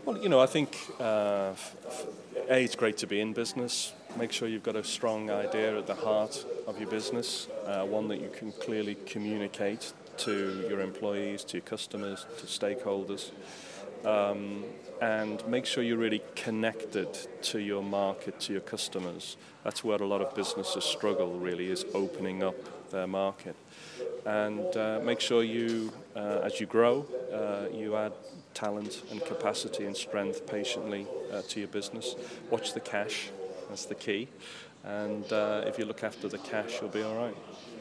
Well, I think it's great to be in business. Make sure you've got a strong idea at the heart of your business, one that you can clearly communicate to your employees, to your customers, to stakeholders, and make sure you're really connected to your market, to your customers. That's where a lot of businesses struggle, really, is opening up their market. And make sure you, as you grow, you add talent and capacity and strength patiently to your business. Watch the cash, that's the key. And if you look after the cash, you'll be all right.